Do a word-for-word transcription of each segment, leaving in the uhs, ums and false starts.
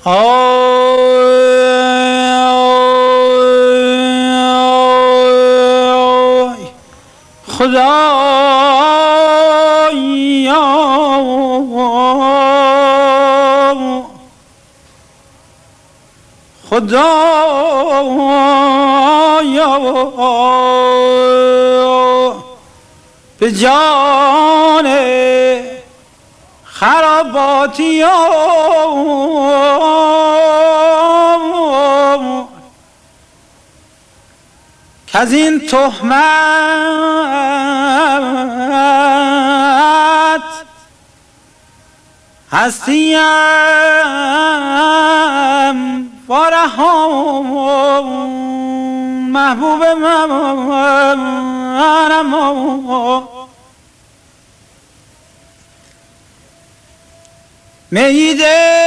آی خدایا خدایا به جان خراباتی که از این تهمت هستیم وارهام محبوب منم میده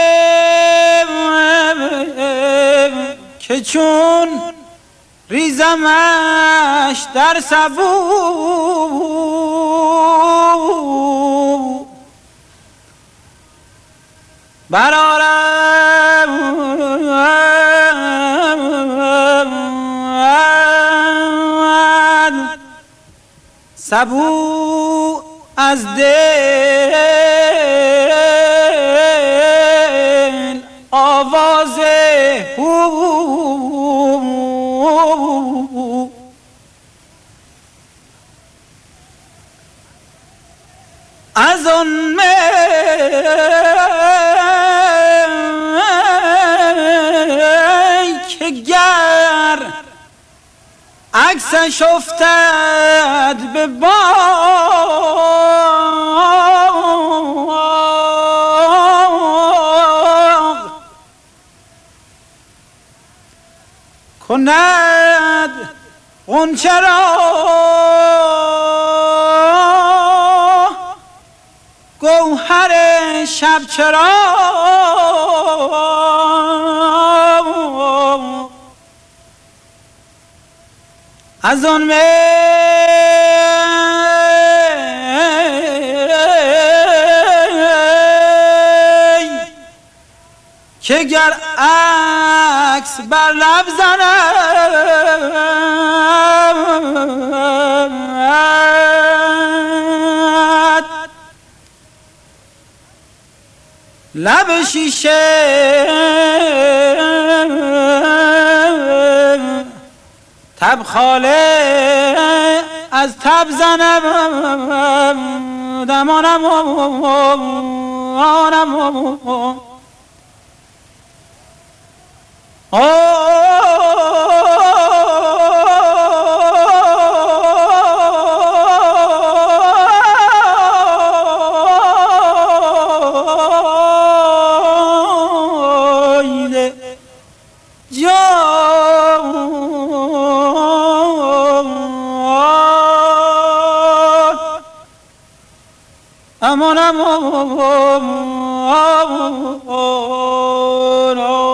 که چون ریزمش در سبو برآرد سبو از دل آواز از آن می که گر عکسش افتد به باغ کند غنچه را گوهر شب چراغ از آن می که گر عکس بر لب زند لب شیشه تبخاله از تب زنم دمانم آنم aman aman aman